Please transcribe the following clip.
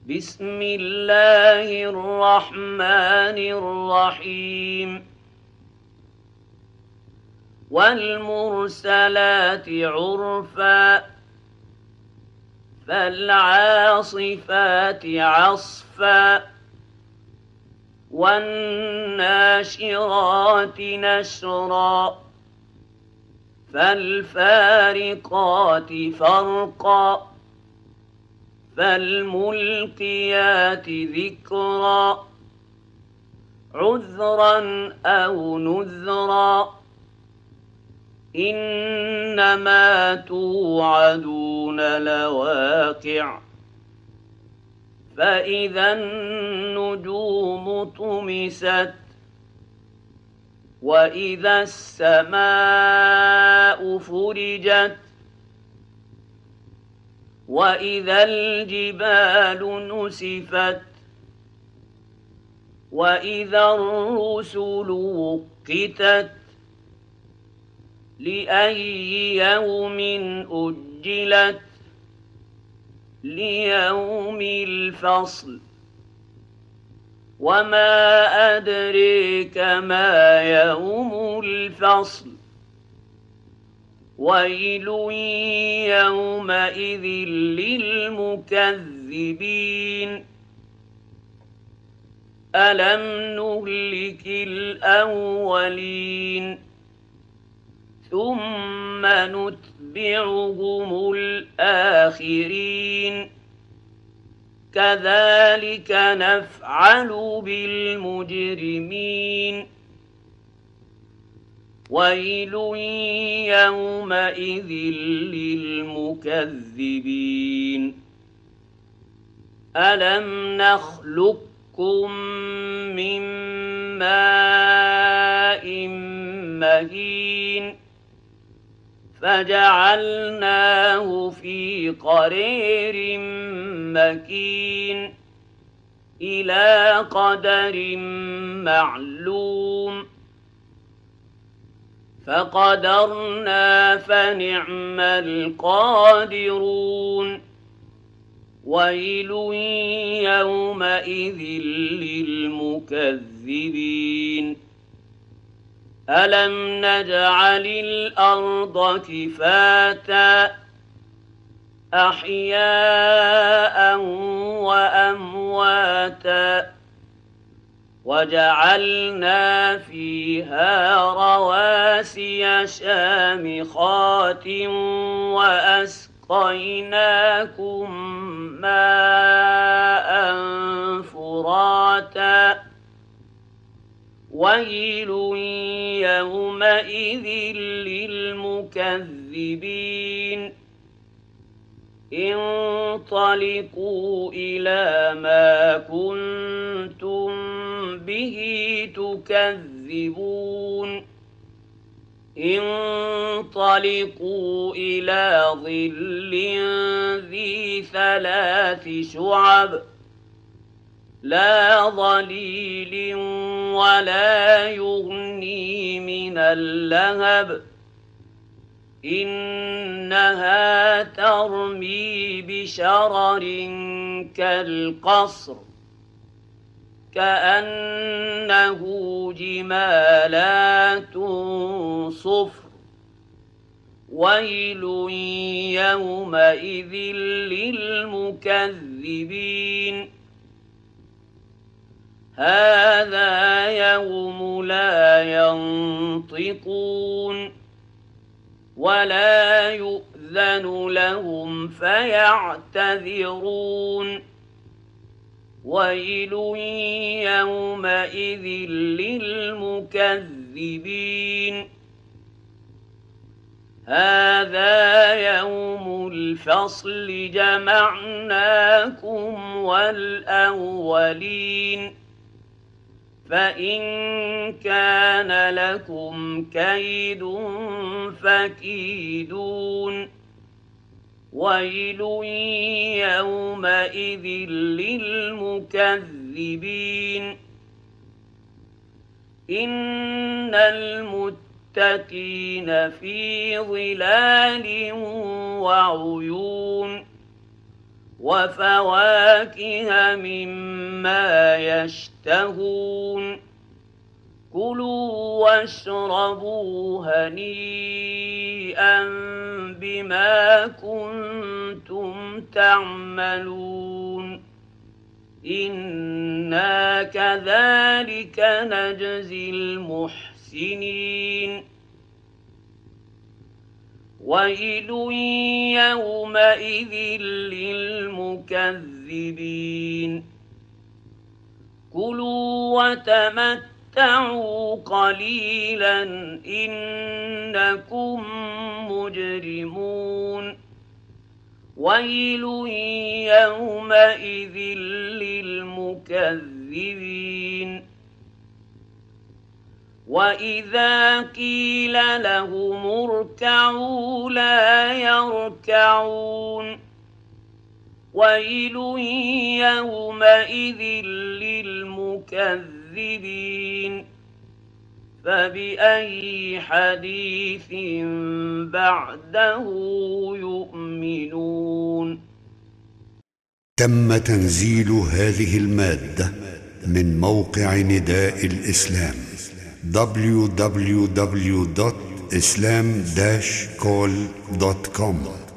بسم الله الرحمن الرحيم والمرسلات عرفا فالعاصفات عصفا والناشرات نشرا فالفارقات فرقا فالملقيات ذكرا عذرا أو نذرا إنما توعدون لواقع فإذا النجوم طمست وإذا السماء فرجت وإذا الجبال نسفت وإذا الرسل وقتت لأي يوم أجلت ليوم الفصل وما أدريك ما يوم الفصل ويل يومئذ للمكذبين ألم نهلك الأولين ثم نتبعهم الآخرين كذلك نفعل بالمجرمين ويل يومئذ للمكذبين ألم نخلقكم من ماء مهين فجعلناه في قرير مكين إلى قدر معلوم فقدرنا فنعم القادرون ويل يومئذ للمكذبين ألم نجعل الأرض كفاتا أحياء وأمواتا وجعلنا فيها رواسي شامخات وأسقيناكم ماء فراتا ويل يومئذ للمكذبين انطلقوا إلى ما كنتم به تكذبون انطلقوا إلى ظل ذي 3 شعب لا ظليل ولا يغني من اللهب إنها ترمي بشرر كالقصر كأنه جمالات صفر ويل يومئذ للمكذبين هذا يوم لا ينطقون ولا يؤذن لهم فيعتذرون ويل يومئذ للمكذبين هذا يوم الفصل جمعناكم والأولين فإن كان لكم كيد فكيدون ويل يومئذ للمكذبين إن المتقين في ظلال وعيون وفواكه مما يشتهون كلوا واشربوا هنيئا بما كنتم تعملون إنا كذلك نجزي المحسنين ويل يومئذ للمكذبين كلوا وتمتعوا قليلا إنكم مجرمون ويل يومئذ للمكذبين وإذا قيل لهم اركعوا لا يركعون ويل يومئذ للمكذبين فبأي حديث بعده يؤمنون. تم تنزيل هذه المادة من موقع نداء الإسلام www.islam-call.com